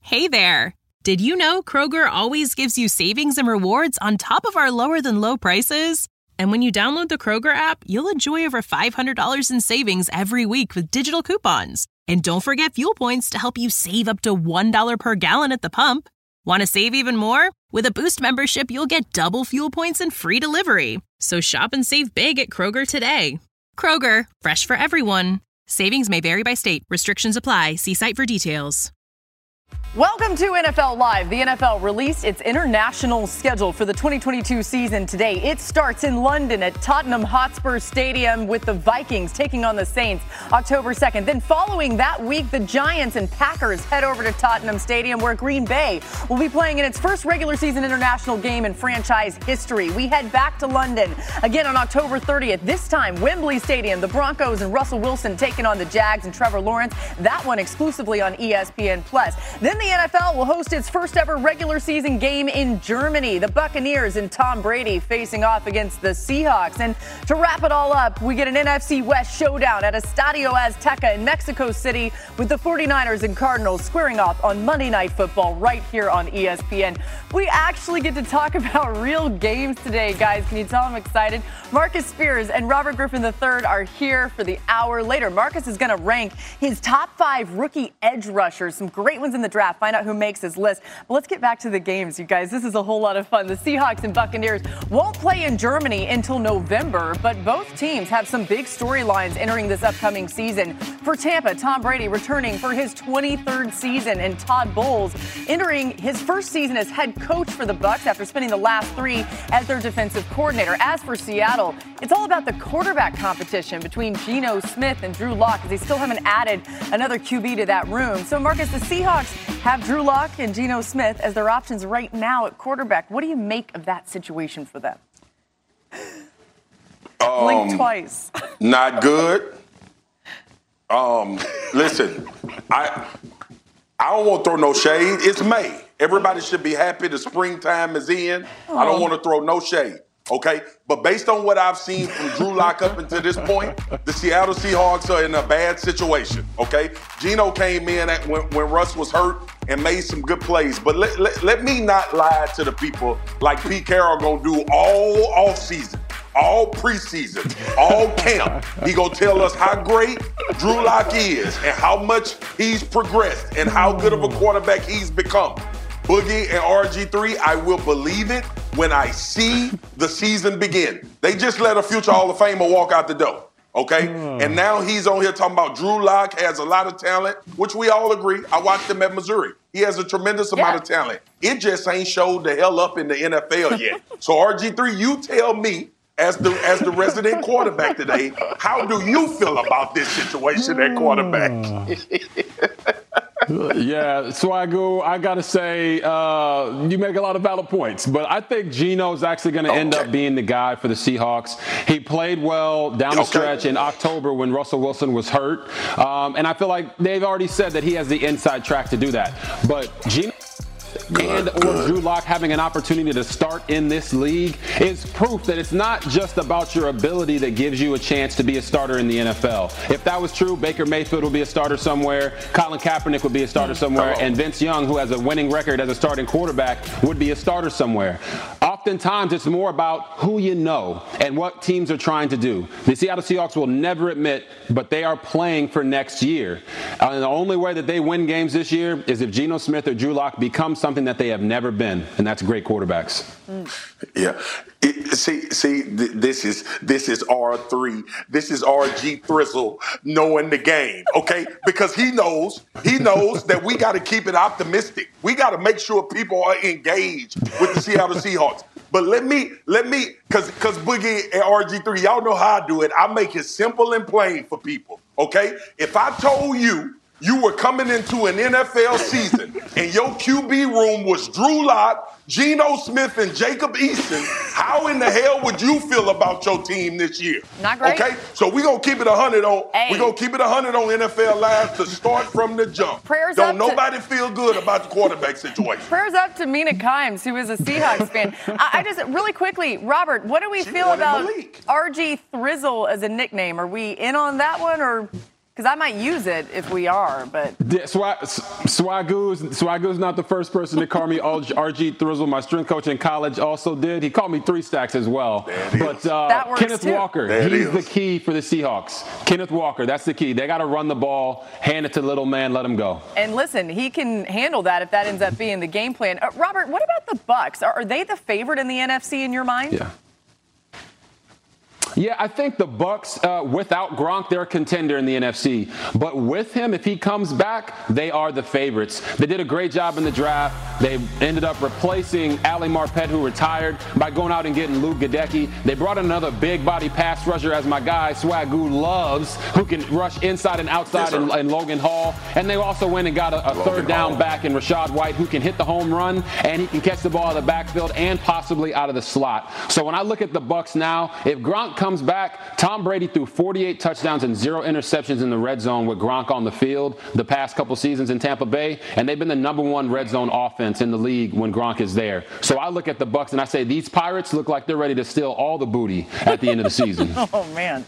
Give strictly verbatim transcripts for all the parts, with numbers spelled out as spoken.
Hey there! Did you know Kroger always gives you savings and rewards on top of our lower-than-low prices? And when you download the Kroger app, you'll enjoy over five hundred dollars in savings every week with digital coupons. And don't forget fuel points to help you save up to one dollar per gallon at the pump. Want to save even more? With a Boost membership, you'll get double fuel points and free delivery. So shop and save big at Kroger today. Kroger, fresh for everyone. Savings may vary by state. Restrictions apply. See site for details. Welcome to N F L Live. The N F L released its international schedule for the twenty twenty-two season today. It starts in London at Tottenham Hotspur Stadium with the Vikings taking on the Saints October second. Then following that week, the Giants and Packers head over to Tottenham Stadium where Green Bay will be playing in its first regular season international game in franchise history. We head back to London again on October thirtieth. This time, Wembley Stadium, the Broncos and Russell Wilson taking on the Jags and Trevor Lawrence. That one exclusively on E S P N plus. Then the N F L will host its first ever regular season game in Germany. The Buccaneers and Tom Brady facing off against the Seahawks. And to wrap it all up, we get an N F C West showdown at Estadio Azteca in Mexico City with the 49ers and Cardinals squaring off on Monday Night Football right here on E S P N. We actually get to talk about real games today, guys. Can you tell I'm excited? Marcus Spears and Robert Griffin the third are here for the hour. Later, Marcus is going to rank his top five rookie edge rushers. Some great ones in the draft. Find out who makes his list. But let's get back to the games, you guys. This is a whole lot of fun. The Seahawks and Buccaneers won't play in Germany until November, but both teams have some big storylines entering this upcoming season. For Tampa, Tom Brady returning for his twenty-third season, and Todd Bowles entering his first season as head coach for the Bucs after spending the last three as their defensive coordinator. As for Seattle, it's all about the quarterback competition between Geno Smith and Drew Lock, as they still haven't added another Q B to that room. So, Marcus, the Seahawks have Drew Lock and Geno Smith as their options right now at quarterback. What do you make of that situation for them? Um, Blink twice. Not good. Um, listen, I I don't want to throw no shade. It's May. Everybody should be happy the springtime is in. I don't want to throw no shade. Okay, but based on what I've seen from Drew Lock up until this point, the Seattle Seahawks are in a bad situation. Okay, Geno came in at, when, when Russ was hurt and made some good plays. But let, let, let me not lie to the people like Pete Carroll gonna do all offseason, all preseason, all camp. He gonna tell us how great Drew Lock is and how much he's progressed and how good of a quarterback he's become. Boogie and R G three, I will believe it when I see the season begin. They just let a future Hall of Famer walk out the door, okay? Mm. And now he's on here talking about Drew Lock has a lot of talent, which we all agree. I watched him at Missouri. He has a tremendous yeah. amount of talent. It just ain't showed the hell up in the N F L yet. So R G three, you tell me, as the as the resident quarterback today, how do you feel about this situation at quarterback? Yeah, Swagoo, I got to say, uh, you make a lot of valid points, but I think Geno's actually going to okay. end up being the guy for the Seahawks. He played well down the okay. stretch in October when Russell Wilson was hurt, um, and I feel like they've already said that he has the inside track to do that. But Geno and or Drew Lock having an opportunity to start in this league is proof that it's not just about your ability that gives you a chance to be a starter in the N F L. If that was true, Baker Mayfield would be a starter somewhere, Colin Kaepernick would be a starter somewhere, and Vince Young, who has a winning record as a starting quarterback, would be a starter somewhere. Oftentimes, it's more about who you know and what teams are trying to do. The Seattle Seahawks will never admit, but they are playing for next year. Uh, and the only way that they win games this year is if Geno Smith or Drew Lock become something that they have never been, and that's great quarterbacks. Mm. Yeah. It, see, see, th- this is this is R three. This is R G Thrizzle knowing the game, okay? Because he knows, he knows that we got to keep it optimistic. We got to make sure people are engaged with the Seattle Seahawks. But let me, let me, because because Boogie and R G three, y'all know how I do it. I make it simple and plain for people, okay? If I told you you were coming into an N F L season and your Q B room was Drew Lock, Geno Smith, and Jacob Eason, how in the hell would you feel about your team this year? Not great. Okay, so we're going to keep it one hundred on hey. we're going to keep it one hundred on N F L Live to start from the jump. Prayers Don't up nobody to, feel good about the quarterback situation. Prayers up to Mina Kimes, who is a Seahawks fan. I, I just, really quickly, Robert, what do we she feel about R G Thrizzle as a nickname? Are we in on that one, or Because I might use it if we are, but. Yeah, Swag, Swagoo's, Swagoo's not the first person to call me R G Thrizzle. My strength coach in college also did. He called me three stacks as well. But uh, Kenneth too. Walker, he's the key for the Seahawks. Kenneth Walker, that's the key. They got to run the ball, hand it to the little man, let him go. And listen, he can handle that if that ends up being the game plan. Uh, Robert, what about the Bucs? Are, are they the favorite in the N F C in your mind? Yeah. Yeah, I think the Bucs, uh, without Gronk, they're a contender in the N F C. But with him, if he comes back, they are the favorites. They did a great job in the draft. They ended up replacing Ali Marpet, who retired, by going out and getting Luke Gadecki. They brought in another big body pass rusher, as my guy Swagoo loves, who can rush inside and outside, yes, in, in Logan Hall. And they also went and got a, a third down Hall. back in Rachaad White, who can hit the home run, and he can catch the ball out of the backfield and possibly out of the slot. So when I look at the Bucs now, if Gronk comes back, Tom Brady threw forty-eight touchdowns and zero interceptions in the red zone with Gronk on the field the past couple seasons in Tampa Bay, and they've been the number one red zone offense in the league when Gronk is there. So I look at the Bucs and I say these Pirates look like they're ready to steal all the booty at the end of the season. Oh man.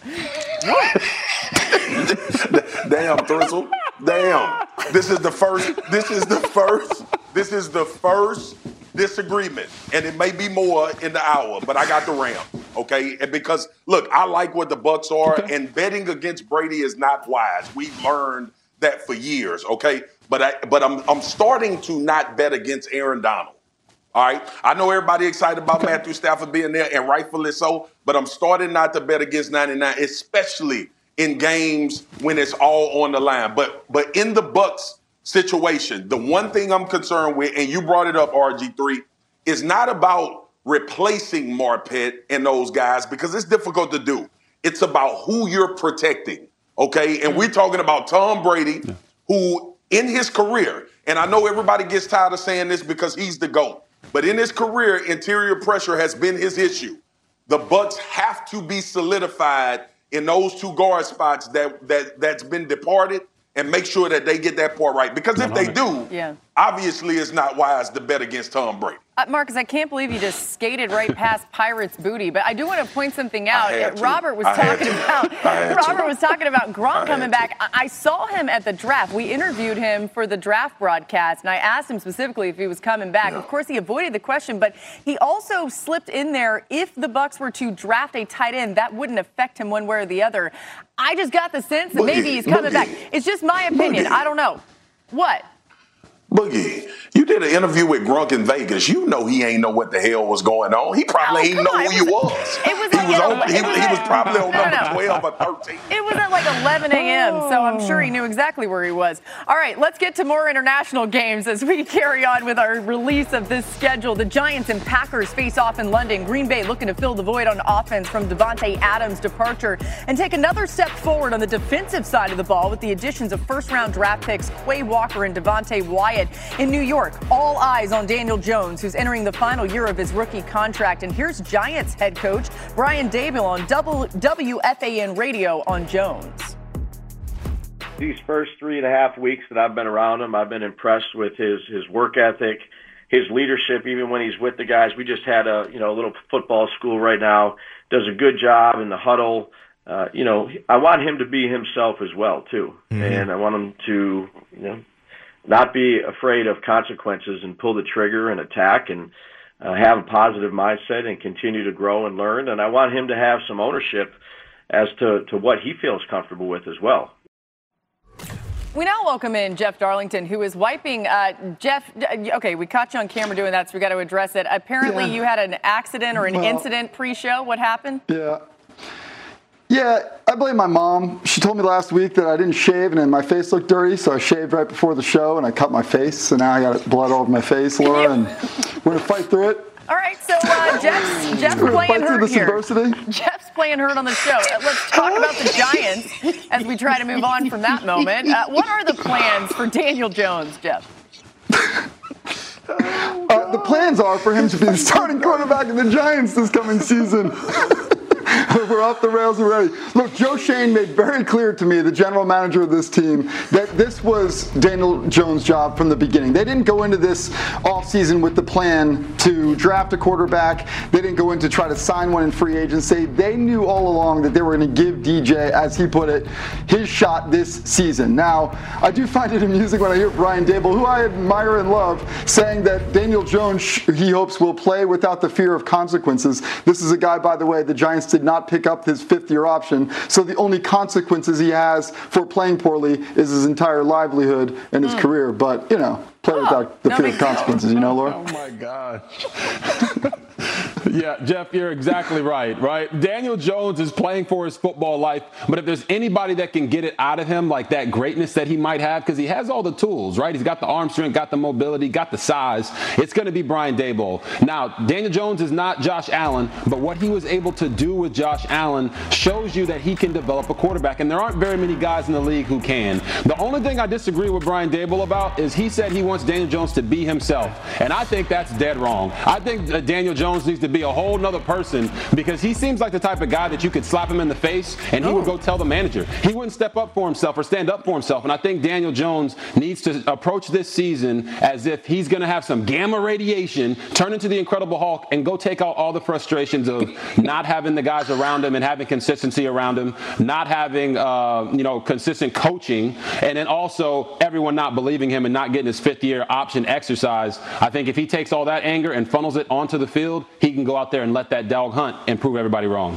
Damn, Thrizzle. Damn. This is the first this is the first this is the first disagreement, and it may be more in the hour, but I got the Rams, okay? And because, look, I like what the Bucs are, okay, and betting against Brady is not wise. We've learned that for years, okay? But I, but I'm I'm starting to not bet against Aaron Donald, all right? I know everybody excited about okay. Matthew Stafford being there, and rightfully so, but I'm starting not to bet against ninety-nine, especially in games when it's all on the line. But but in the Bucs situation, the one thing I'm concerned with, and you brought it up, R G three, is not about replacing Marpet and those guys, because it's difficult to do. It's about who you're protecting, okay? And we're talking about Tom Brady, who in his career, and I know everybody gets tired of saying this because he's the GOAT, but in his career, interior pressure has been his issue. The Bucs have to be solidified in those two guard spots that, that, that's been departed, and make sure that they get that part right. Because if they do, yeah. obviously it's not wise to bet against Tom Brady. Uh, Marcus, I can't believe you just skated right past Pirates' booty, but I do want to point something out. Robert was talking about Robert was talking about Gronk coming back. I-, I saw him at the draft. We interviewed him for the draft broadcast, and I asked him specifically if he was coming back. Yeah. Of course, he avoided the question, but he also slipped in there. If the Bucs were to draft a tight end, that wouldn't affect him one way or the other. I just got the sense that maybe he's coming back. It's just my opinion. I don't know. What? Boogie, you did an interview with Gronk in Vegas. You know he ain't know what the hell was going on. He probably oh, ain't know who you was. It was he, like was at, on, he, it was he at, was probably on no, number no. twelve or thirteen. It was at like eleven a.m., so I'm sure he knew exactly where he was. All right, let's get to more international games as we carry on with our release of this schedule. The Giants and Packers face off in London. Green Bay looking to fill the void on offense from Davante Adams' departure and take another step forward on the defensive side of the ball with the additions of first-round draft picks Quay Walker and Devontae Wyatt. In New York, all eyes on Daniel Jones, who's entering the final year of his rookie contract. And here's Giants head coach Brian Daboll on W F A N radio on Jones. These first three and a half weeks that I've been around him, I've been impressed with his his work ethic, his leadership, even when he's with the guys. We just had a, you know, a little football school right now. Does a good job in the huddle. Uh, you know, I want him to be himself as well, too. Mm-hmm. And I want him to, you know, not be afraid of consequences and pull the trigger and attack and uh, have a positive mindset and continue to grow and learn. And I want him to have some ownership as to, to what he feels comfortable with as well. We now welcome in Jeff Darlington, who is wiping. Uh, Jeff, okay, we caught you on camera doing that, so we got to address it. Apparently yeah. you had an accident or an well, incident pre-show. What happened? Yeah. Yeah, I blame my mom. She told me last week that I didn't shave and then my face looked dirty, so I shaved right before the show and I cut my face. So now I got blood all over my face, Laura, and we're going to fight through it. All right, so uh, Jeff's, Jeff's we're playing fight hurt through this here. adversity. Jeff's playing hurt on the show. Uh, let's talk about the Giants as we try to move on from that moment. Uh, what are the plans for Daniel Jones, Jeff? Uh, the plans are for him to be the starting quarterback of the Giants this coming season. We're off the rails already. Look, Joe Schoen made very clear to me, the general manager of this team, that this was Daniel Jones' job from the beginning. They didn't go into this offseason with the plan to draft a quarterback. They didn't go in to try to sign one in free agency. They knew all along that they were going to give D J, as he put it, his shot this season. Now, I do find it amusing when I hear Brian Daboll, who I admire and love, saying that Daniel Jones, he hopes, will play without the fear of consequences. This is a guy, by the way, the Giants did not pick up his fifth-year option, so the only consequences he has for playing poorly is his entire livelihood and his mm. career. But, you know, play oh, without the no fear of consequences, you know, Laura? Oh, my gosh. Yeah, Jeff, you're exactly right, right? Daniel Jones is playing for his football life, but if there's anybody that can get it out of him, like that greatness that he might have, because he has all the tools, right? He's got the arm strength, got the mobility, got the size. It's going to be Brian Daboll. Now, Daniel Jones is not Josh Allen, but what he was able to do with Josh Allen shows you that he can develop a quarterback, and there aren't very many guys in the league who can. The only thing I disagree with Brian Daboll about is he said he wants Daniel Jones to be himself, and I think that's dead wrong. I think that Daniel Jones needs to be a whole nother person, because he seems like the type of guy that you could slap him in the face and he oh. would go tell the manager. He wouldn't step up for himself or stand up for himself. And I think Daniel Jones needs to approach this season as if he's going to have some gamma radiation, turn into the Incredible Hulk, and go take out all the frustrations of not having the guys around him and having consistency around him, not having uh, you know consistent coaching, and then also everyone not believing him and not getting his fifth year option exercise. I think if he takes all that anger and funnels it onto the field, he can go out there and let that dog hunt and prove everybody wrong.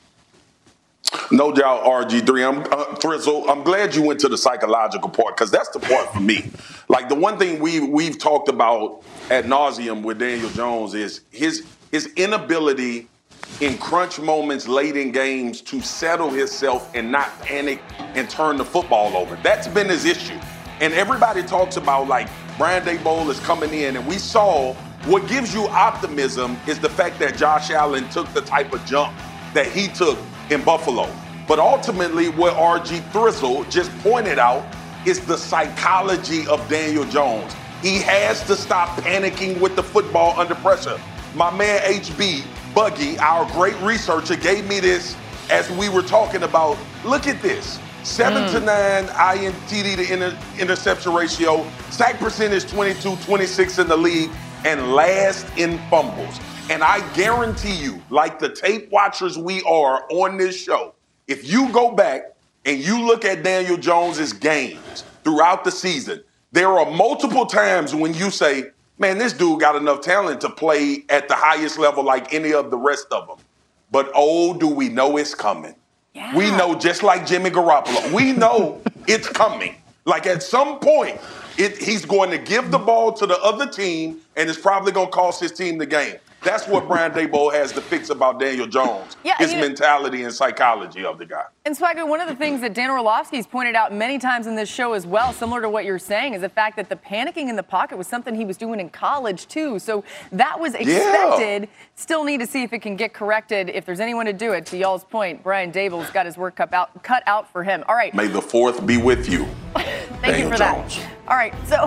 No doubt, R G three. I'm uh, Thrizzle. I'm glad you went to the psychological part, because that's the part for me. Like, the one thing we we've talked about ad nauseum with Daniel Jones is his his inability in crunch moments late in games to settle himself and not panic and turn the football over. That's been his issue. And everybody talks about, like, Brian Daboll is coming in, and we saw what gives you optimism is the fact that Josh Allen took the type of jump that he took in Buffalo. But ultimately, what R G Thrizzle just pointed out is the psychology of Daniel Jones. He has to stop panicking with the football under pressure. My man H B Buggy, our great researcher, gave me this as we were talking about. Look at this. Seven mm. to nine I N T D to inter- interception ratio, sack percentage twenty-two twenty-six in the league, and last in fumbles. And I guarantee you, like the tape watchers we are on this show, if you go back and you look at Daniel Jones's games throughout the season, there are multiple times when you say, man, this dude got enough talent to play at the highest level like any of the rest of them. But oh, do we know it's coming. Yeah. We know, just like Jimmy Garoppolo, we know it's coming. Like, at some point, It, he's going to give the ball to the other team, and it's probably going to cost his team the game. That's what Brian Daboll has to fix about Daniel Jones, yeah, his you know, mentality and psychology of the guy. And Swagger, one of the things that Dan Orlovsky's pointed out many times in this show as well, similar to what you're saying, is the fact that the panicking in the pocket was something he was doing in college too. So that was expected. Yeah. Still need to see if it can get corrected. If there's anyone to do it, to y'all's point, Brian Daboll's got his work cut out, cut out for him. All right. May the fourth be with you. Thank Daniel you for Jones. that. All right, so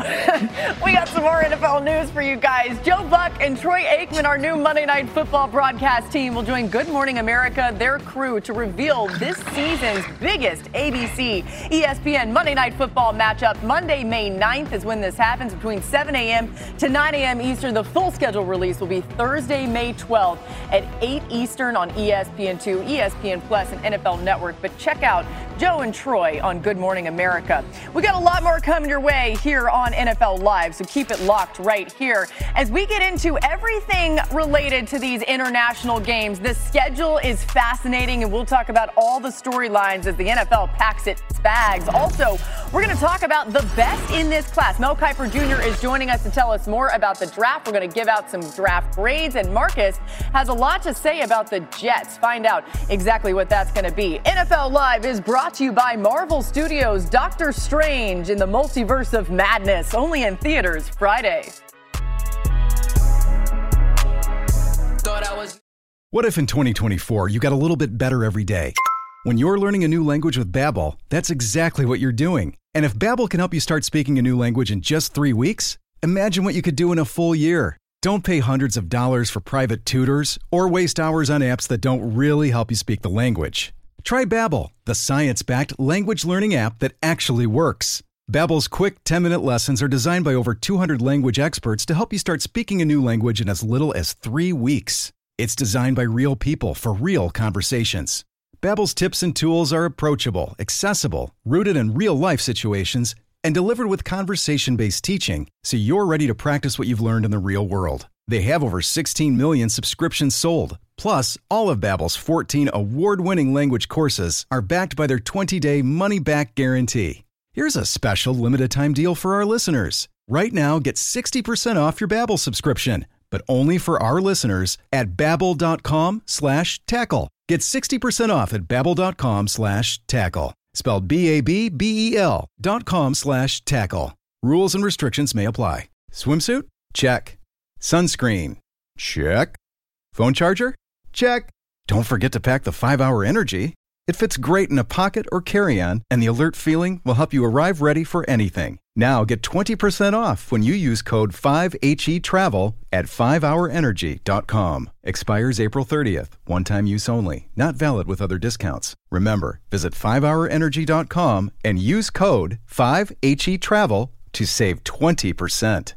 we got some more N F L news for you guys. Joe Buck and Troy Aikman, our new Monday Night Football broadcast team, will join Good Morning America, their crew, to reveal this season's biggest A B C E S P N Monday Night Football matchup. Monday, May ninth is when this happens, between seven a.m. to nine a.m. Eastern. The full schedule release will be Thursday, May twelfth at eight Eastern on E S P N two, E S P N Plus, and N F L Network. But check out Joe and Troy on Good Morning America. We got a lot more coming your way here on N F L Live, so keep it locked right here as we get into everything related to these international games. The schedule is fascinating, and we'll talk about all the storylines as the N F L packs its bags. Also, we're going to talk about the best in this class. Mel Kiper Junior is joining us to tell us more about the draft. We're going to give out some draft grades, and Marcus has a lot to say about the Jets. Find out exactly what that's going to be. N F L Live is brought to you by Marvel Studios' Doctor Strange in the Multiverse of Madness, only in theaters Friday. What if in twenty twenty-four you got a little bit better every day? When you're learning a new language with Babbel, that's exactly what you're doing. And if Babbel can help you start speaking a new language in just three weeks, imagine what you could do in a full year. Don't pay hundreds of dollars for private tutors or waste hours on apps that don't really help you speak the language. Try Babbel, the science-backed language learning app that actually works. Babbel's quick ten-minute lessons are designed by over two hundred language experts to help you start speaking a new language in as little as three weeks. It's designed by real people for real conversations. Babbel's tips and tools are approachable, accessible, rooted in real-life situations, and delivered with conversation-based teaching, so you're ready to practice what you've learned in the real world. They have over sixteen million subscriptions sold. Plus, all of Babbel's fourteen award-winning language courses are backed by their twenty-day money-back guarantee. Here's a special limited-time deal for our listeners. Right now, get sixty percent off your Babbel subscription, but only for our listeners at babbel.com slash tackle. Get sixty percent off at babbel.com slash tackle. Spelled B A B B E L dot com slash tackle. Rules and restrictions may apply. Swimsuit? Check. Sunscreen? Check. Phone charger? Check. Don't forget to pack the five hour Energy. It fits great in a pocket or carry-on, and the alert feeling will help you arrive ready for anything. Now get twenty percent off when you use code five H E travel at five hour energy dot com. Expires April thirtieth. One-time use only. Not valid with other discounts. Remember, visit five hour energy dot com and use code five H E travel to save twenty percent.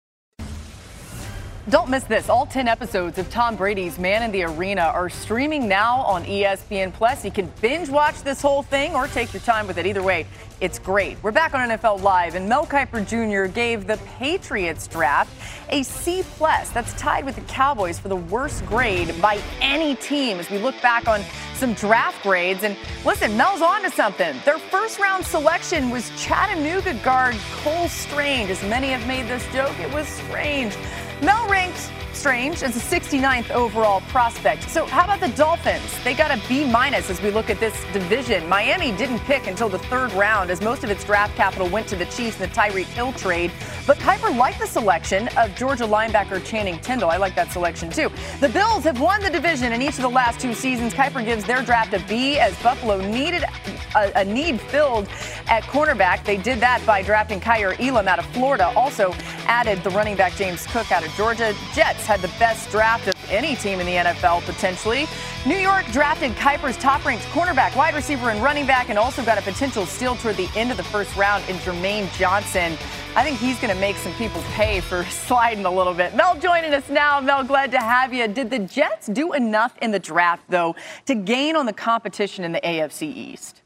Don't miss this. All ten episodes of Tom Brady's Man in the Arena are streaming now on E S P N Plus. You can binge watch this whole thing or take your time with it. Either way, it's great. We're back on N F L Live, and Mel Kiper Junior gave the Patriots draft a C plus. That's tied with the Cowboys for the worst grade by any team as we look back on some draft grades. And listen, Mel's on to something. Their first round selection was Chattanooga guard Cole Strange. As many have made this joke, it was strange. Mel ranked Strange as a sixty-ninth overall prospect. So how about the Dolphins? They got a B minus as we look at this division. Miami didn't pick until the third round as most of its draft capital went to the Chiefs in the Tyreek Hill trade. But Kiper liked the selection of Georgia linebacker Channing Tindall. I like that selection too. The Bills have won the division in each of the last two seasons. Kiper gives their draft a B as Buffalo needed a, a need filled at cornerback. They did that by drafting Kyer Elam out of Florida. Also added the running back James Cook out of Georgia. Jets had the best draft of any team in the N F L potentially. New York drafted Kiper's top-ranked cornerback, wide receiver, and running back, and also got a potential steal toward the end of the first round in Jermaine Johnson. I think he's going to make some people pay for sliding a little bit. Mel joining us now. Mel, glad to have you. Did the Jets do enough in the draft, though, to gain on the competition in the A F C East?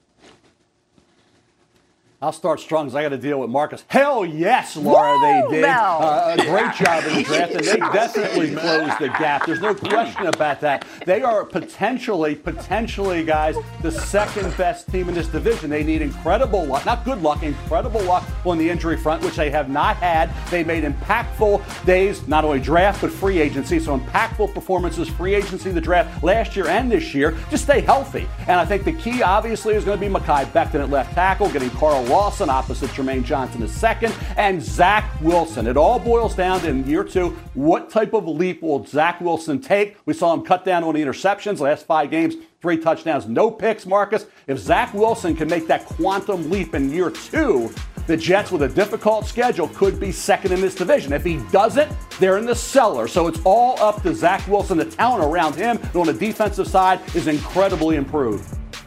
I'll start strong because I got to deal with Marcus. Hell yes, Laura, Woo, they did. Uh, a great job in the draft, and they definitely closed the gap. There's no question about that. They are potentially, potentially, guys, the second best team in this division. They need incredible luck, not good luck, incredible luck on the injury front, which they have not had. They made impactful days, not only draft, but free agency. So impactful performances, free agency, the draft last year and this year. Just stay healthy. And I think the key, obviously, is going to be Mekhi Becton at left tackle, getting Carl Lawson opposite Jermaine Johnson is second, and Zach Wilson. It all boils down to, in year two, what type of leap will Zach Wilson take? We saw him cut down on the interceptions last five games, three touchdowns, no picks, Marcus. If Zach Wilson can make that quantum leap in year two, the Jets, with a difficult schedule, could be second in this division. If he doesn't, they're in the cellar. So it's all up to Zach Wilson. The talent around him and on the defensive side is incredibly improved.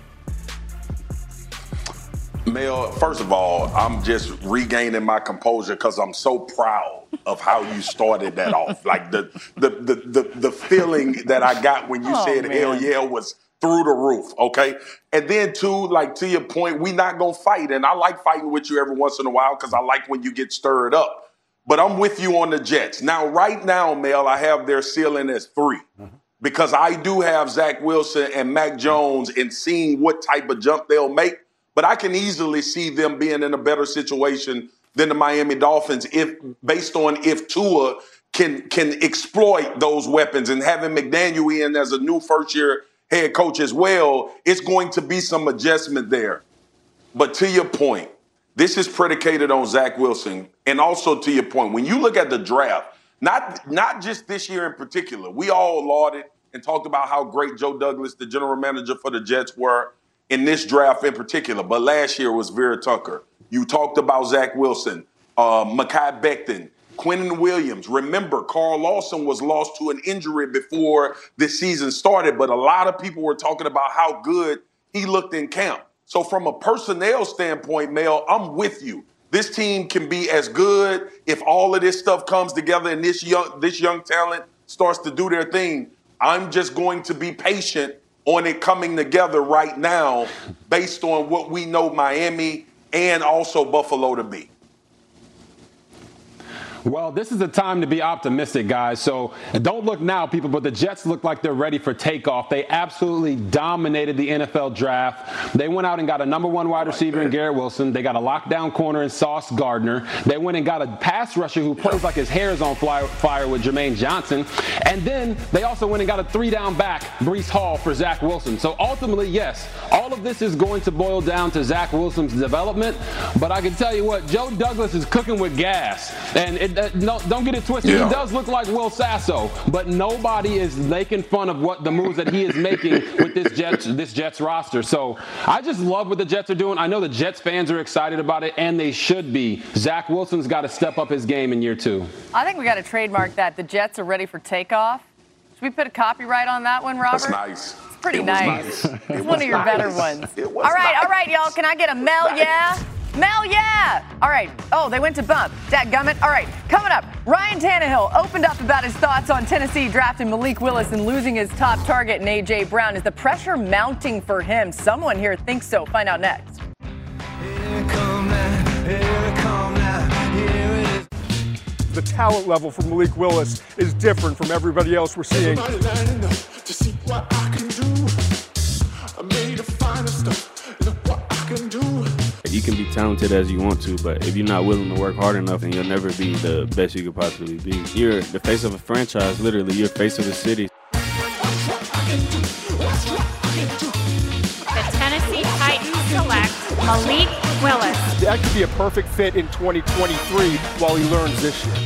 Mel, first of all, I'm just regaining my composure because I'm so proud of how you started that off. Like the the the the, the feeling that I got when you oh, said man. hell yeah was through the roof, okay? And then too, like to your point, we not gonna fight. And I like fighting with you every once in a while because I like when you get stirred up. But I'm with you on the Jets. Now, right now, Mel, I have their ceiling as three. Mm-hmm. Because I do have Zach Wilson and Mac Jones and seeing what type of jump they'll make. But I can easily see them being in a better situation than the Miami Dolphins if, based on if Tua can can exploit those weapons, and having McDaniel in as a new first-year head coach as well, it's going to be some adjustment there. But to your point, this is predicated on Zach Wilson, and also to your point, when you look at the draft, not not just this year in particular, we all lauded and talked about how great Joe Douglas, the general manager for the Jets, were in this draft in particular, but last year was Vera Tucker. You talked about Zach Wilson, uh, Mekhi Becton, Quentin Williams. Remember, Carl Lawson was lost to an injury before this season started, but a lot of people were talking about how good he looked in camp. So from a personnel standpoint, Mel, I'm with you. This team can be as good if all of this stuff comes together and this young this young talent starts to do their thing. I'm just going to be patient on it coming together right now based on what we know Miami and also Buffalo to be. Well, this is a time to be optimistic, guys. So don't look now, people, but the Jets look like they're ready for takeoff. They absolutely dominated the N F L draft. They went out and got a number one wide receiver in Garrett Wilson. They got a lockdown corner in Sauce Gardner. They went and got a pass rusher who plays like his hair is on fire with Jermaine Johnson. And then they also went and got a three-down back, Breece Hall, for Zach Wilson. So ultimately, yes, all of this is going to boil down to Zach Wilson's development. But I can tell you what, Joe Douglas is cooking with gas. And it Uh, no, don't get it twisted. Yeah. He does look like Will Sasso, but nobody is making fun of what the moves that he is making with this Jets this Jets roster. So I just love what the Jets are doing. I know the Jets fans are excited about it, and they should be. Zach Wilson's got to step up his game in year two. I think we got to trademark that. The Jets are ready for takeoff. Should we put a copyright on that one, Robert? That's nice. It's pretty it nice. nice. It's one of your nice. better ones. It was all right, nice. all right, y'all. Can I get a Mel, nice. yeah? Mel, yeah! All right. Oh, they went to bump. Dadgummit. All right. Coming up, Ryan Tannehill opened up about his thoughts on Tennessee drafting Malik Willis and losing his top target in A J. Brown. Is the pressure mounting for him? Someone here thinks so. Find out next. Here come now, here come now, here it is. The talent level for Malik Willis is different from everybody else we're seeing. To see what I can do. I made a finer stuff. Look what I can do. You can be talented as you want to, but if you're not willing to work hard enough, then you'll never be the best you could possibly be. You're the face of a franchise, literally. You're the face of the city. The Tennessee Titans select Malik Willis. That could be a perfect fit in twenty twenty-three while he learns this year.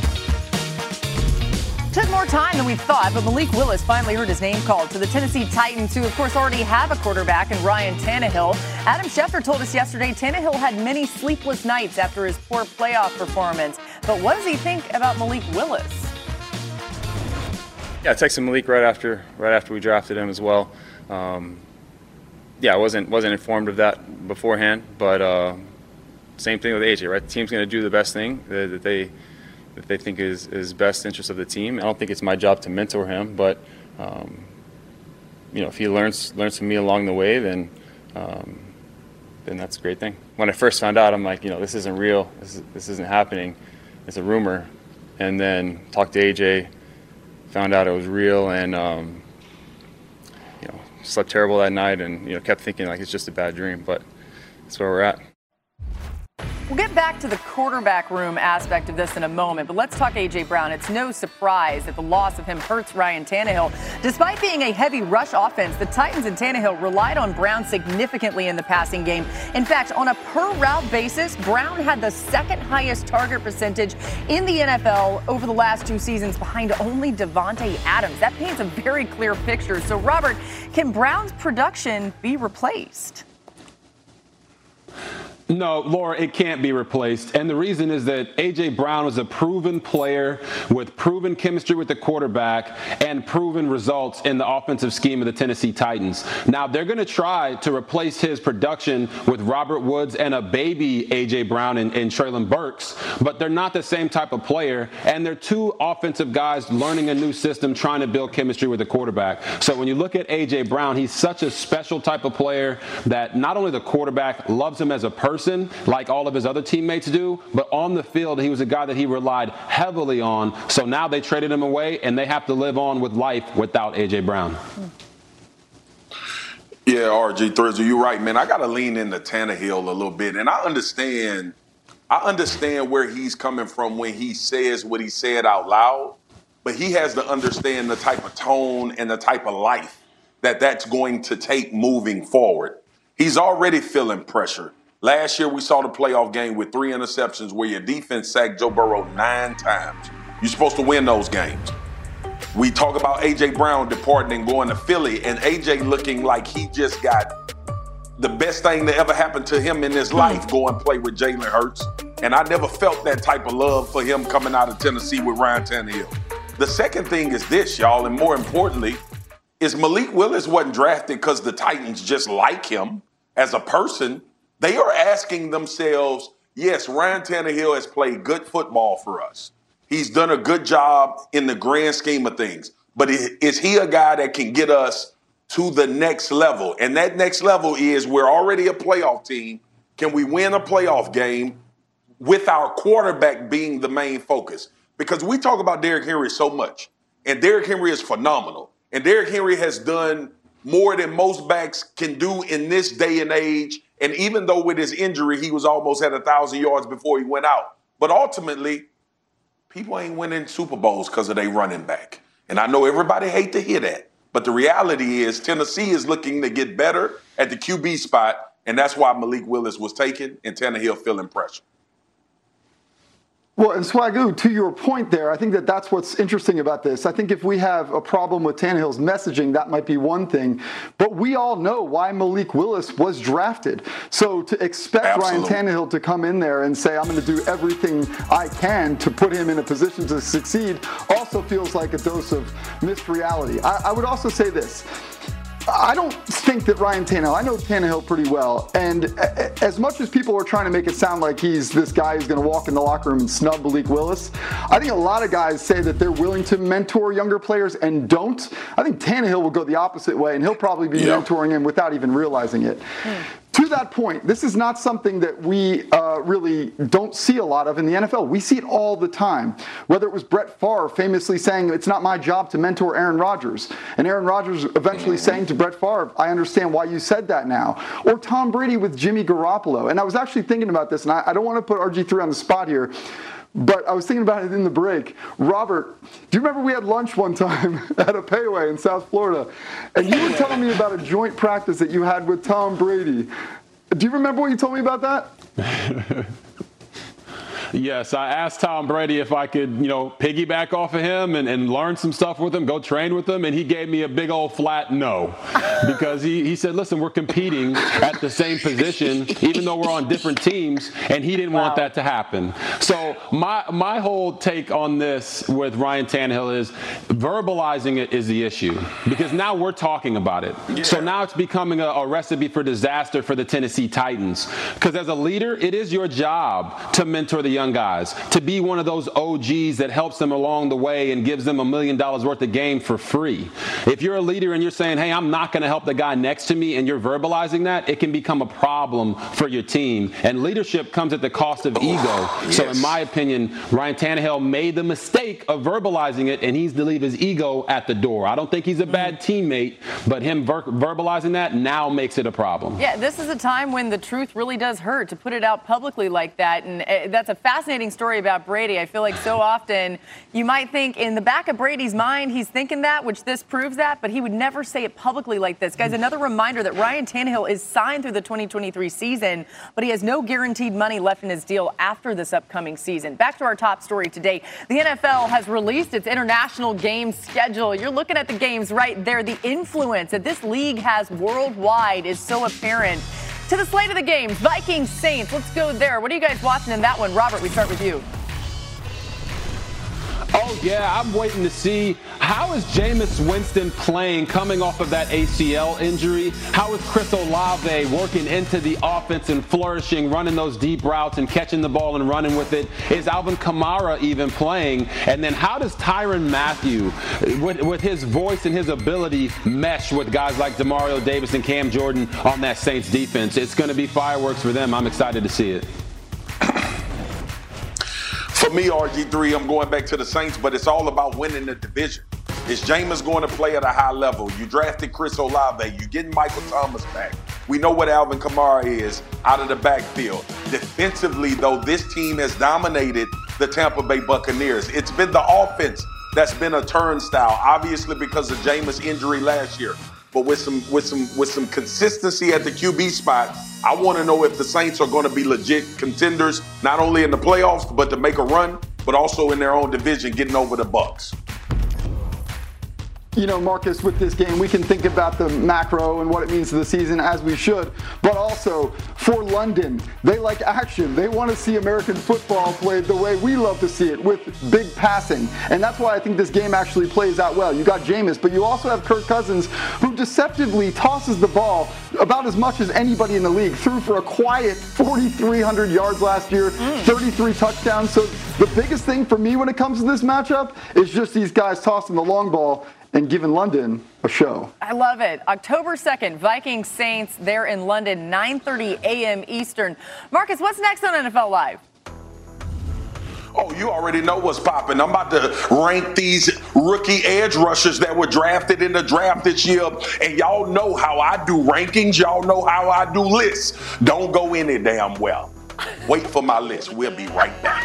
Took more time than we thought, but Malik Willis finally heard his name called to the Tennessee Titans, who, of course, already have a quarterback in Ryan Tannehill. Adam Schefter told us yesterday Tannehill had many sleepless nights after his poor playoff performance. But what does he think about Malik Willis? Yeah, I texted Malik right after right after we drafted him as well. Um, yeah, I wasn't wasn't informed of that beforehand, but uh, same thing with A J, right? The team's going to do the best thing that, that they. that they think is, is best interest of the team. I don't think it's my job to mentor him, but um, you know, if he learns learns from me along the way, then um, then that's a great thing. When I first found out, I'm like, you know, this isn't real. This is, this isn't happening. It's a rumor. And then talked to A J, found out it was real, and um, you know, slept terrible that night, and you know, kept thinking like it's just a bad dream. But that's where we're at. We'll get back to the quarterback room aspect of this in a moment, but let's talk A J. Brown. It's no surprise that the loss of him hurts Ryan Tannehill. Despite being a heavy rush offense, the Titans and Tannehill relied on Brown significantly in the passing game. In fact, on a per-route basis, Brown had the second highest target percentage in the N F L over the last two seasons, behind only Davante Adams. That paints a very clear picture. So, Robert, can Brown's production be replaced? No, Laura, it can't be replaced. And the reason is that A J. Brown is a proven player with proven chemistry with the quarterback and proven results in the offensive scheme of the Tennessee Titans. Now, they're going to try to replace his production with Robert Woods and a baby A J. Brown and, and Treylon Burks, but they're not the same type of player. And they're two offensive guys learning a new system, trying to build chemistry with the quarterback. So when you look at A J. Brown, he's such a special type of player that not only the quarterback loves him as a person, like all of his other teammates do, but on the field, he was a guy that he relied heavily on. So now they traded him away, and they have to live on with life without A J. Brown. Yeah, R G Thursday, you're right, man. I got to lean into Tannehill a little bit, and I understand, I understand where he's coming from when he says what he said out loud, but he has to understand the type of tone and the type of life that that's going to take moving forward. He's already feeling pressure. Last year, we saw the playoff game with three interceptions where your defense sacked Joe Burrow nine times. You're supposed to win those games. We talk about A J. Brown departing and going to Philly, and A J looking like he just got the best thing that ever happened to him in his life, go and play with Jalen Hurts. And I never felt that type of love for him coming out of Tennessee with Ryan Tannehill. The second thing is this, y'all, and more importantly, is Malik Willis wasn't drafted because the Titans just like him as a person. They are asking themselves, yes, Ryan Tannehill has played good football for us. He's done a good job in the grand scheme of things. But is he a guy that can get us to the next level? And that next level is we're already a playoff team. Can we win a playoff game with our quarterback being the main focus? Because we talk about Derrick Henry so much, and Derrick Henry is phenomenal. And Derrick Henry has done more than most backs can do in this day and age. And even though with his injury, he was almost at one thousand yards before he went out. But ultimately, people ain't winning Super Bowls because of their running back. And I know everybody hate to hear that. But the reality is Tennessee is looking to get better at the Q B spot. And that's why Malik Willis was taken and Tannehill feeling pressure. Well, and Swagoo, to your point there, I think that that's what's interesting about this. I think if we have a problem with Tannehill's messaging, that might be one thing. But we all know why Malik Willis was drafted. So to expect Absolutely. Ryan Tannehill to come in there and say, I'm going to do everything I can to put him in a position to succeed also feels like a dose of missed reality. I, I would also say this. I don't think that Ryan Tannehill, I know Tannehill pretty well, and as much as people are trying to make it sound like he's this guy who's going to walk in the locker room and snub Malik Willis, I think a lot of guys say that they're willing to mentor younger players and don't. I think Tannehill will go the opposite way, and he'll probably be yep. mentoring him without even realizing it. Mm. To that point, this is not something that we uh, really don't see a lot of in the N F L. We see it all the time. Whether it was Brett Favre famously saying, it's not my job to mentor Aaron Rodgers, and Aaron Rodgers eventually saying to Brett Favre, I understand why you said that now. Or Tom Brady with Jimmy Garoppolo. And I was actually thinking about this, and I, I don't want to put R G three on the spot here, but I was thinking about it in the break. Robert, do you remember we had lunch one time at a Payway in South Florida? And you were telling me about a joint practice that you had with Tom Brady. Do you remember what you told me about that? Yes, I asked Tom Brady if I could, you know, piggyback off of him and, and learn some stuff with him, go train with him, and he gave me a big old flat no. Because he, he said, listen, we're competing at the same position, even though we're on different teams, and he didn't wow. want that to happen. So my my whole take on this with Ryan Tannehill is verbalizing it is the issue. Because now we're talking about it. Yeah. So now it's becoming a, a recipe for disaster for the Tennessee Titans. Because as a leader, it is your job to mentor the young guys, to be one of those O Gs that helps them along the way and gives them a million dollars worth of game for free. If you're a leader and you're saying, hey, I'm not going to help the guy next to me, and you're verbalizing that, it can become a problem for your team. And leadership comes at the cost of ego. Yes. So in my opinion, Ryan Tannehill made the mistake of verbalizing it, and he's to leave his ego at the door. I don't think he's a bad teammate, but him ver- verbalizing that now makes it a problem. Yeah, this is a time when the truth really does hurt to put it out publicly like that, and uh, that's a fascinating story about Brady. I feel like so often you might think in the back of Brady's mind he's thinking that, which this proves that, but he would never say it publicly like this. Guys, another reminder that Ryan Tannehill is signed through the twenty twenty-three season, but he has no guaranteed money left in his deal after this upcoming season. Back to our top story today. The N F L has released its international game schedule. You're looking at the games right there. The influence that this league has worldwide is so apparent. To the slate of the games, Vikings, Saints. Let's go there. What are you guys watching in that one? Robert, we start with you. Oh, yeah, I'm waiting to see how is Jameis Winston playing coming off of that A C L injury? How is Chris Olave working into the offense and flourishing, running those deep routes and catching the ball and running with it? Is Alvin Kamara even playing? And then how does Tyrann Mathieu, with, with his voice and his ability, mesh with guys like Demario Davis and Cam Jordan on that Saints defense? It's going to be fireworks for them. I'm excited to see it. For me, R G three, I'm going back to the Saints, but it's all about winning the division. Is Jameis going to play at a high level? You drafted Chris Olave. You're getting Michael Thomas back. We know what Alvin Kamara is out of the backfield. Defensively, though, this team has dominated the Tampa Bay Buccaneers. It's been the offense that's been a turnstile, obviously because of Jameis' injury last year. But with some with some with some consistency at the Q B spot, I want to know if the Saints are going to be legit contenders, not only in the playoffs, but to make a run, but also in their own division, getting over the Bucs. you know, Marcus, with this game, we can think about the macro and what it means to the season as we should. But also, for London, they like action. They want to see American football played the way we love to see it, with big passing. And that's why I think this game actually plays out well. You got Jameis, but you also have Kirk Cousins, who deceptively tosses the ball about as much as anybody in the league. Threw for a quiet forty-three hundred yards last year, thirty-three touchdowns. So the biggest thing for me when it comes to this matchup is just these guys tossing the long ball and giving London a show. I love it. October second, Vikings Saints there in London, nine thirty a.m. Eastern. Marcus, what's next on N F L Live? Oh, you already know what's popping. I'm about to rank these rookie edge rushers that were drafted in the draft this year. And y'all know how I do rankings. Y'all know how I do lists. Don't go any damn well. Wait for my list. We'll be right back.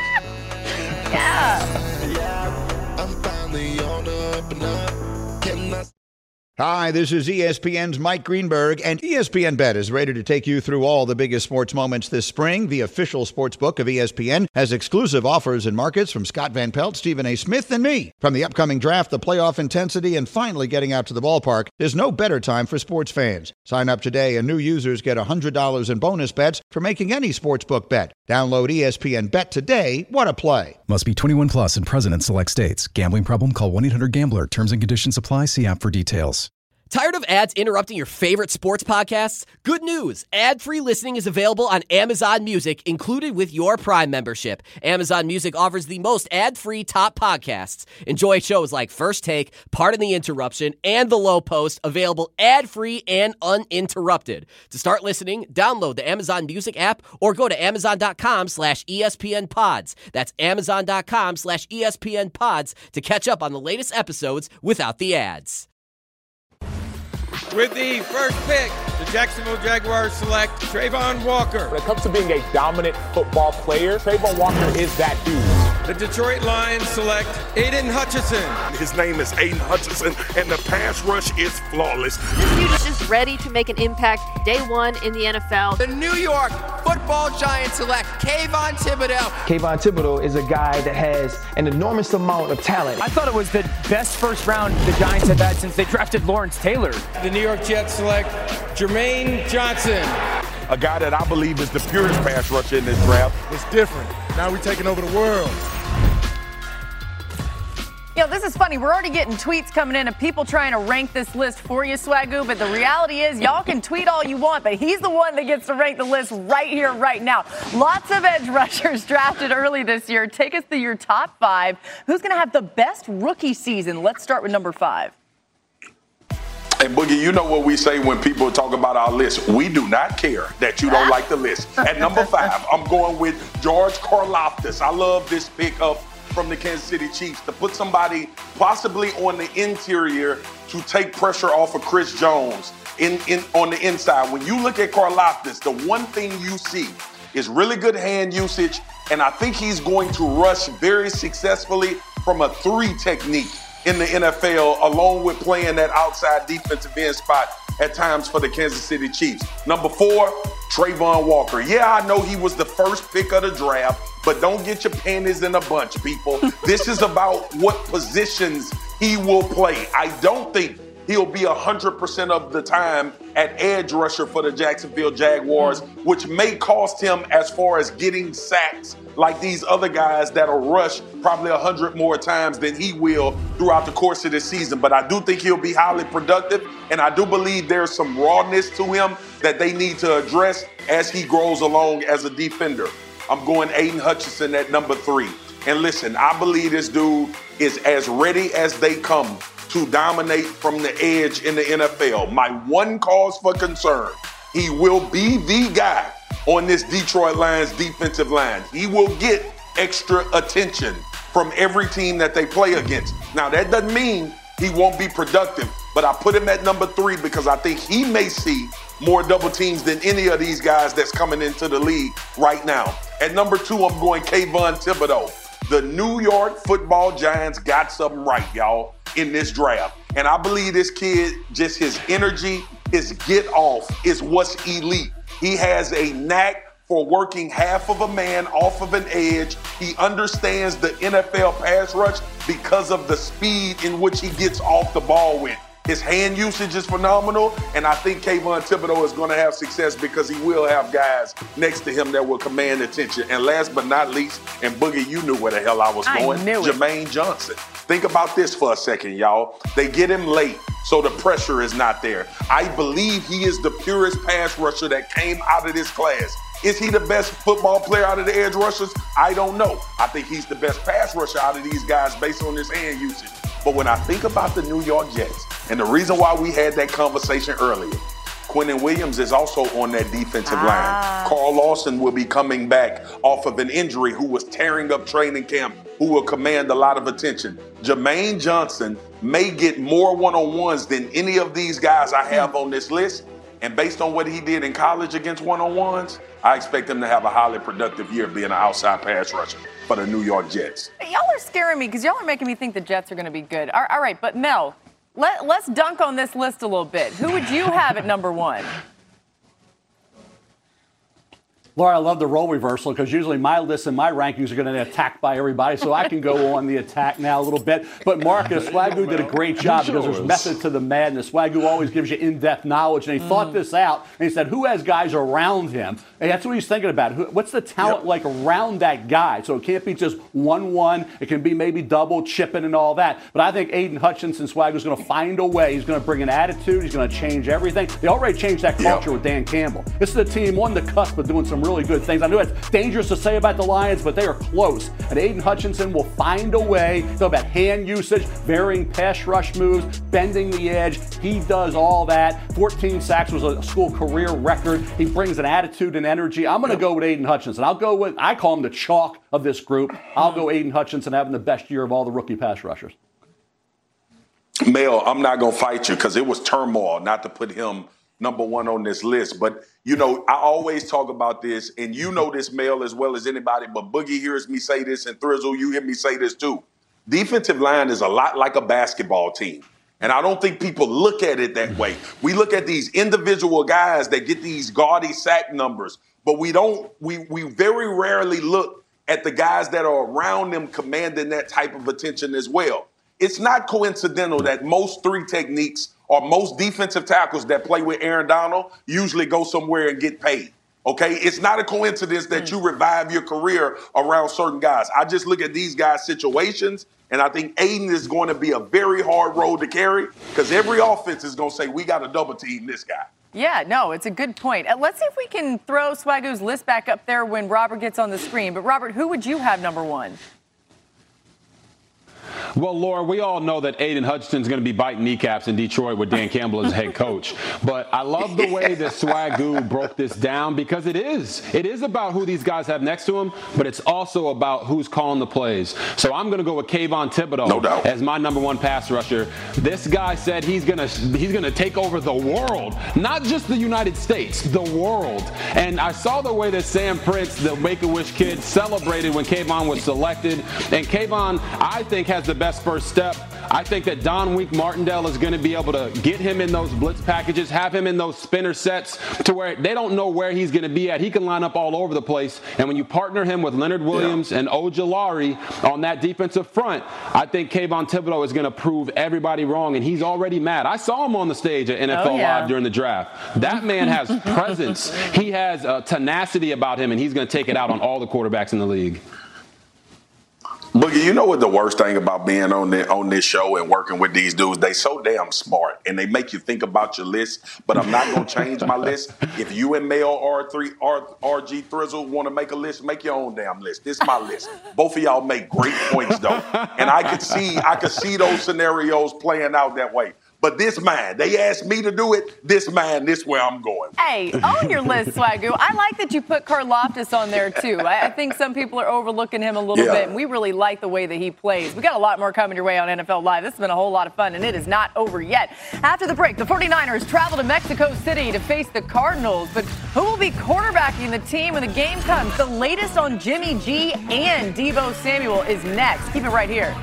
Yeah. I'm finally on the up and up. Can I- Hi, this is E S P N's Mike Greenberg, and E S P N Bet is ready to take you through all the biggest sports moments this spring. The official sports book of E S P N has exclusive offers and markets from Scott Van Pelt, Stephen A. Smith, and me. From the upcoming draft, the playoff intensity, and finally getting out to the ballpark, there's no better time for sports fans. Sign up today, and new users get one hundred dollars in bonus bets for making any sportsbook bet. Download E S P N Bet today. What a play. Must be twenty-one plus and present in select states. Gambling problem? Call one eight hundred gambler. Terms and conditions apply. See app for details. Tired of ads interrupting your favorite sports podcasts? Good news. Ad-free listening is available on Amazon Music, included with your Prime membership. Amazon Music offers the most ad-free top podcasts. Enjoy shows like First Take, Pardon the Interruption, and The Low Post, available ad-free and uninterrupted. To start listening, download the Amazon Music app or go to amazon.com slash ESPN pods. That's amazon.com slash ESPN pods to catch up on the latest episodes without the ads. With the first pick, the Jacksonville Jaguars select Trayvon Walker. When it comes to being a dominant football player, Trayvon Walker is that dude. The Detroit Lions select Aiden Hutchinson. His name is Aiden Hutchinson, and the pass rush is flawless. This dude is just ready to make an impact day one in the N F L. The New York Football Giants select Kayvon Thibodeaux. Kayvon Thibodeaux is a guy that has an enormous amount of talent. I thought it was the best first round the Giants have had since they drafted Lawrence Taylor. The New York Jets select Jermaine Johnson. A guy that I believe is the purest pass rusher in this draft. It's different. Now we're taking over the world. You know, this is funny. We're already getting tweets coming in of people trying to rank this list for you, Swagoo. But the reality is, y'all can tweet all you want, but he's the one that gets to rank the list right here, right now. Lots of edge rushers drafted early this year. Take us through your top five. Who's going to have the best rookie season? Let's start with number five. Hey, Boogie, you know what we say when people talk about our list. We do not care that you don't like the list. At number five, I'm going with George Karlaftis. I love this pick up from the Kansas City Chiefs to put somebody possibly on the interior to take pressure off of Chris Jones in, in on the inside. When you look at Karlaftis, the one thing you see is really good hand usage, and I think he's going to rush very successfully from a three technique in the N F L, along with playing that outside defensive end spot at times for the Kansas City Chiefs. Number four, Trayvon Walker. Yeah, I know he was the first pick of the draft, but don't get your panties in a bunch, people. This is about what positions he will play. I don't think he'll be one hundred percent of the time at edge rusher for the Jacksonville Jaguars, which may cost him as far as getting sacks like these other guys that'll rush probably one hundred more times than he will throughout the course of the season. But I do think he'll be highly productive, and I do believe there's some rawness to him that they need to address as he grows along as a defender. I'm going Aiden Hutchinson at number three. And listen, I believe this dude is as ready as they come to dominate from the edge in the N F L. My one cause for concern, he will be the guy on this Detroit Lions defensive line. He will get extra attention from every team that they play against. Now, that doesn't mean he won't be productive, but I put him at number three because I think he may see more double teams than any of these guys that's coming into the league right now. At number two, I'm going Kayvon Thibodeaux. The New York Football Giants got something right, y'all, in this draft. And I believe this kid, just his energy, his get off is what's elite. He has a knack for working half of a man off of an edge. He understands the N F L pass rush because of the speed in which he gets off the ball with. His hand usage is phenomenal, and I think Kayvon Thibodeaux is going to have success because he will have guys next to him that will command attention. And last but not least, and Boogie, you knew where the hell I was I going, knew it. Jermaine Johnson. Think about this for a second, y'all. They get him late, so the pressure is not there. I believe he is the purest pass rusher that came out of this class. Is he the best football player out of the edge rushers? I don't know. I think he's the best pass rusher out of these guys based on his hand usage. But when I think about the New York Jets, and the reason why we had that conversation earlier, Quinnen Williams is also on that defensive Ah. line. Carl Lawson will be coming back off of an injury who was tearing up training camp, who will command a lot of attention. Jermaine Johnson may get more one-on-ones than any of these guys I have on this list. And based on what he did in college against one-on-ones, I expect him to have a highly productive year being an outside pass rusher for the New York Jets. Y'all are scaring me because y'all are making me think the Jets are going to be good. All, all right, but Mel, let, let's dunk on this list a little bit. Who would you have at number one? Laura, I love the role reversal because usually my list and my rankings are going to be attacked by everybody, so I can go on the attack now a little bit. But Marcus, Swagoo did a great job because there's method to the madness. Swagoo always gives you in-depth knowledge, and he mm. thought this out, and he said, who has guys around him? And that's what he's thinking about. Who, what's the talent yep. like around that guy? So it can't be just one-one. It can be maybe double, chipping, and all that. But I think Aiden Hutchinson, Swagoo's going to find a way. He's going to bring an attitude. He's going to change everything. They already changed that culture yep. with Dan Campbell. This is a team on the cusp of doing some really good things. I know it's dangerous to say about the Lions, but they are close. And Aiden Hutchinson will find a way. Talk about hand usage, varying pass rush moves, bending the edge. He does all that. fourteen sacks was a school career record. He brings an attitude and energy. I'm going to go with Aiden Hutchinson. I'll go with, I call him the chalk of this group. I'll go Aiden Hutchinson having the best year of all the rookie pass rushers. Mel, I'm not going to fight you because it was turmoil not to put him number one on this list. But, you know, I always talk about this, and you know this, Mel, as well as anybody, but Boogie hears me say this, and Thrizzle, you hear me say this too. Defensive line is a lot like a basketball team. And I don't think people look at it that way. We look at these individual guys that get these gaudy sack numbers, but we don't, we, we very rarely look at the guys that are around them commanding that type of attention as well. It's not coincidental that most three techniques or most defensive tackles that play with Aaron Donald usually go somewhere and get paid. Okay? It's not a coincidence that you revive your career around certain guys. I just look at these guys' situations, and I think Aiden is going to be a very hard road to carry because every offense is going to say, we got to double team this guy. Yeah, no, it's a good point. Uh, let's see if we can throw Swagoo's list back up there when Robert gets on the screen. But, Robert, who would you have number one? Well, Laura, we all know that Aiden Hutchinson's going to be biting kneecaps in Detroit with Dan Campbell as head coach. But I love the way that Swagoo broke this down because it is. It is about who these guys have next to him, but it's also about who's calling the plays. So I'm going to go with Kayvon Thibodeaux no doubt. as my number one pass rusher. This guy said he's going to he's going to take over the world, not just the United States, the world. And I saw the way that Sam Prince, the Make-A-Wish kid, celebrated when Kayvon was selected. And Kayvon, I think, has the best first step. I think that Don Wink Martindale is going to be able to get him in those blitz packages, have him in those spinner sets to where they don't know where he's going to be at. He can line up all over the place. And when you partner him with Leonard Williams yeah. and Ojulari on that defensive front, I think Kayvon Thibodeaux is going to prove everybody wrong. And he's already mad. I saw him on the stage at N F L oh, yeah. Live during the draft. That man has presence. He has uh, tenacity about him, and he's going to take it out on all the quarterbacks in the league. Boogie, you know what the worst thing about being on the, on this show and working with these dudes? They so damn smart, and they make you think about your list, but I'm not going to change my list. If you and Mel R three, R G Thrizzle want to make a list, make your own damn list. This is my list. Both of y'all make great points, though, and I could see I could see those scenarios playing out that way. But this man, they asked me to do it. This man, this where I'm going. Hey, on your list, Swagoo. I like that you put Karlaftis on there, too. I, I think some people are overlooking him a little yeah. bit, and we really like the way that he plays. We got a lot more coming your way on N F L Live. This has been a whole lot of fun, and it is not over yet. After the break, the 49ers travel to Mexico City to face the Cardinals. But who will be quarterbacking the team when the game comes? The latest on Jimmy G and Deebo Samuel is next. Keep it right here.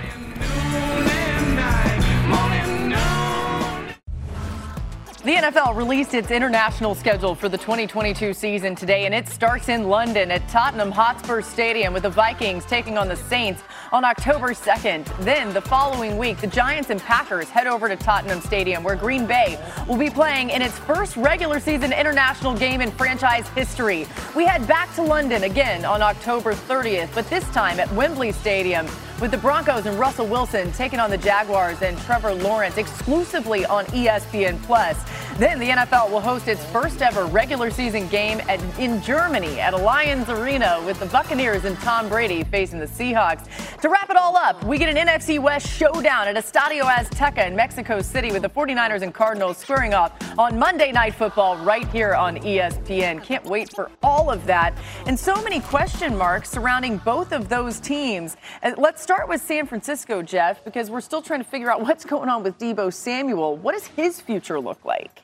The N F L released its international schedule for the twenty twenty-two season today, and it starts in London at Tottenham Hotspur Stadium with the Vikings taking on the Saints on October second. Then the following week, the Giants and Packers head over to Tottenham Stadium, where Green Bay will be playing in its first regular season international game in franchise history. We head back to London again on October thirtieth, but this time at Wembley Stadium, with the Broncos and Russell Wilson taking on the Jaguars and Trevor Lawrence exclusively on E S P N plus. Then the N F L will host its first ever regular season game at, in Germany at Allianz Arena, with the Buccaneers and Tom Brady facing the Seahawks. To wrap it all up, we get an N F C West showdown at Estadio Azteca in Mexico City, with the forty-niners and Cardinals squaring off on Monday Night Football right here on E S P N. Can't wait for all of that. And so many question marks surrounding both of those teams. And let's start with San Francisco, Jeff, because we're still trying to figure out what's going on with Deebo Samuel. What does his future look like?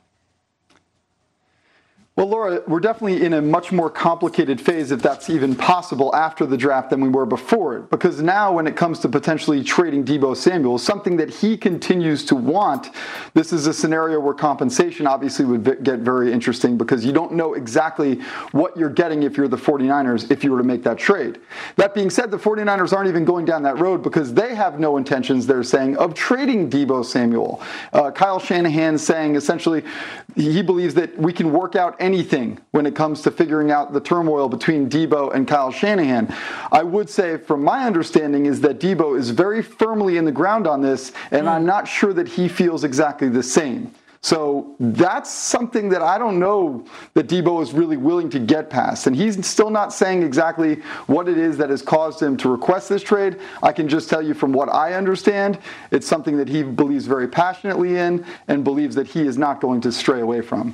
Well, Laura, we're definitely in a much more complicated phase, if that's even possible, after the draft than we were before it. Because now when it comes to potentially trading Deebo Samuel, something that he continues to want, this is a scenario where compensation obviously would get very interesting, because you don't know exactly what you're getting if you're the forty-niners if you were to make that trade. That being said, the forty-niners aren't even going down that road, because they have no intentions, they're saying, of trading Deebo Samuel. Uh, Kyle Shanahan saying essentially he believes that we can work out any anything when it comes to figuring out the turmoil between Deebo and Kyle Shanahan. I would say, from my understanding, is that Deebo is very firmly in the ground on this, and mm. I'm not sure that he feels exactly the same. So that's something that I don't know that Deebo is really willing to get past. And he's still not saying exactly what it is that has caused him to request this trade. I can just tell you from what I understand, it's something that he believes very passionately in and believes that he is not going to stray away from.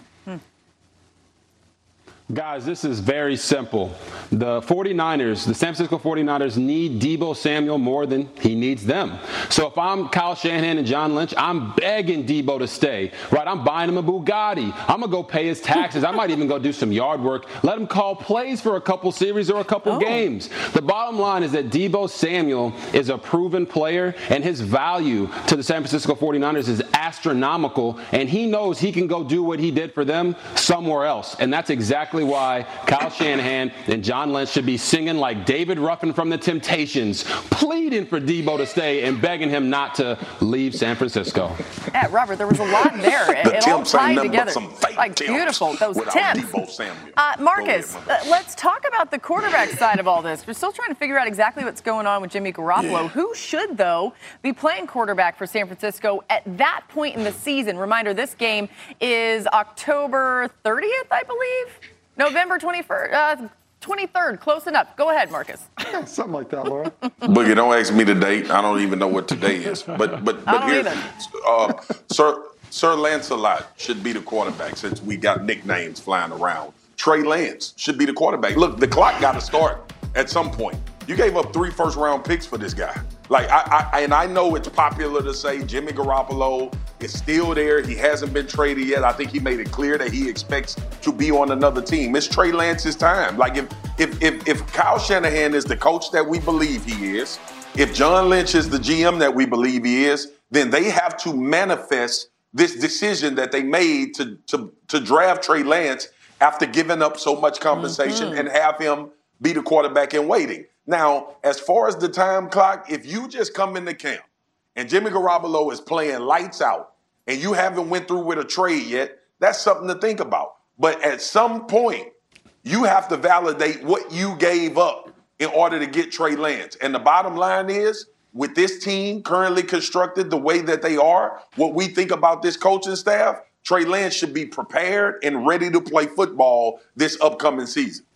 Guys, this is very simple. The forty-niners, the San Francisco forty-niners need Deebo Samuel more than he needs them. So if I'm Kyle Shanahan and John Lynch, I'm begging Deebo to stay. Right? I'm buying him a Bugatti. I'm going to go pay his taxes. I might even go do some yard work. Let him call plays for a couple series or a couple oh. games. The bottom line is that Deebo Samuel is a proven player, and his value to the San Francisco forty-niners is astronomical, and he knows he can go do what he did for them somewhere else. And that's exactly why Kyle Shanahan and John Lynch should be singing like David Ruffin from the Temptations, pleading for Deebo to stay and begging him not to leave San Francisco. Yeah, Robert, there was a lot there. It, it all tied together. Like, beautiful, those Temps. Uh, Marcus, uh, let's talk about the quarterback side of all this. We're still trying to figure out exactly what's going on with Jimmy Garoppolo. Yeah. Who should, though, be playing quarterback for San Francisco at that point in the season? Reminder, this game is October thirtieth, I believe? November twenty-first, uh, twenty-third, close enough. Go ahead, Marcus. Something like that, Laura. Boogie, don't ask me the date. I don't even know what today is. But but but here's uh, Sir Sir Lancelot should be the quarterback, since we got nicknames flying around. Trey Lance should be the quarterback. Look, the clock got to start at some point. You gave up three first-round picks for this guy. Like, I, I and I know it's popular to say Jimmy Garoppolo is still there. He hasn't been traded yet. I think he made it clear that he expects to be on another team. It's Trey Lance's time. Like, if if if, if Kyle Shanahan is the coach that we believe he is, if John Lynch is the G M that we believe he is, then they have to manifest this decision that they made to to to draft Trey Lance after giving up so much compensation mm-hmm. and have him be the quarterback in waiting. Now, as far as the time clock, if you just come into camp and Jimmy Garoppolo is playing lights out and you haven't went through with a trade yet, that's something to think about. But at some point, you have to validate what you gave up in order to get Trey Lance. And the bottom line is, with this team currently constructed the way that they are, what we think about this coaching staff, Trey Lance should be prepared and ready to play football this upcoming season.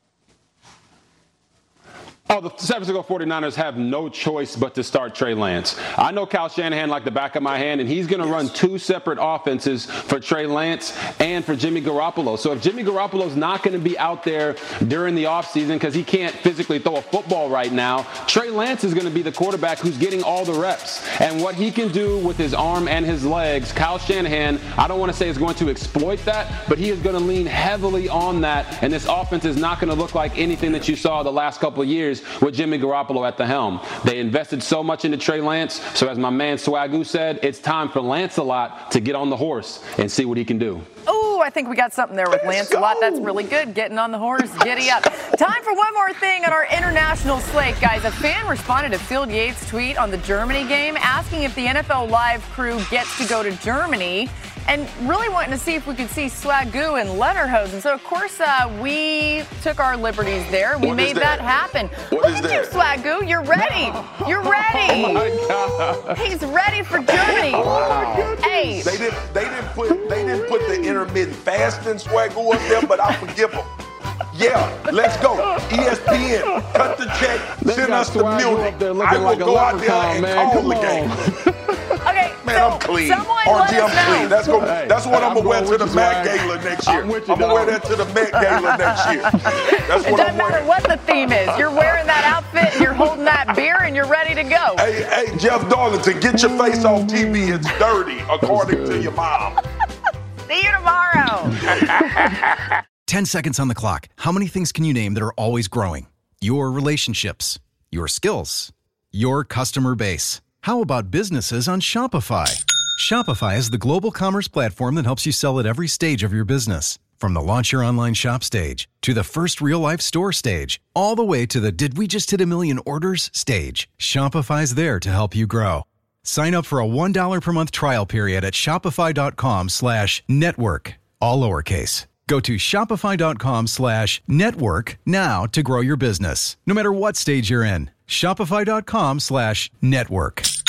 Oh, the San Francisco forty-niners have no choice but to start Trey Lance. I know Kyle Shanahan like the back of my hand, and he's going to yes. run two separate offenses for Trey Lance and for Jimmy Garoppolo. So if Jimmy Garoppolo's not going to be out there during the offseason because he can't physically throw a football right now, Trey Lance is going to be the quarterback who's getting all the reps. And what he can do with his arm and his legs, Kyle Shanahan, I don't want to say is going to exploit that, but he is going to lean heavily on that, and this offense is not going to look like anything that you saw the last couple of years. is with Jimmy Garoppolo at the helm. They invested so much into Trey Lance, so as my man Swagoo said, it's time for Lance-A-Lot to get on the horse and see what he can do. Oh, I think we got something there with Lance-A-Lot. That's really good. Getting on the horse, giddy up. Time for one more thing on our international slate, guys. A fan responded to Phil Yates' tweet on the Germany game asking if the N F L Live crew gets to go to Germany and really wanting to see if we could see Swagoo and Lederhosen. So, of course, uh, we took our liberties there. We What made is that? that happen. What Look is at that? you, Swagoo. You're ready. You're ready. Oh, my God. He's ready for Germany. Wow. Hey. They didn't. They didn't put. They didn't put the intermittent fasting Swagoo up there, but I forgive them. Yeah, let's go. E S P N, cut the check, They send got us the Swagoo music. up there I looking will like a go out there leprechaun, and man. call Come the on. game. Okay, Man, so I'm clean. someone R let G, us I'm know. clean. That's gonna, Hey, that's what hey, I'm gonna I'm wear going to the with you, Met Swag. Gala next year. I'm with you, I'm gonna wear dog. that to the Met Gala next year. That's It what doesn't I'm matter wearing. what the theme is. You're wearing that outfit, and you're holding that beer, and you're ready to go. Hey, hey, Jeff Darlington, get your face off T V. It's dirty, according to your mom. See you tomorrow. ten seconds on the clock. How many things can you name that are always growing? Your relationships, your skills, your customer base. How about businesses on Shopify? Shopify is the global commerce platform that helps you sell at every stage of your business. From the launch your online shop stage to the first real life store stage, all the way to the did we just hit a million orders stage. Shopify's there to help you grow. Sign up for a one dollar per month trial period at shopify.com slash network, all lowercase. Go to shopify.com slash network now to grow your business, no matter what stage you're in. Shopify.com slash network.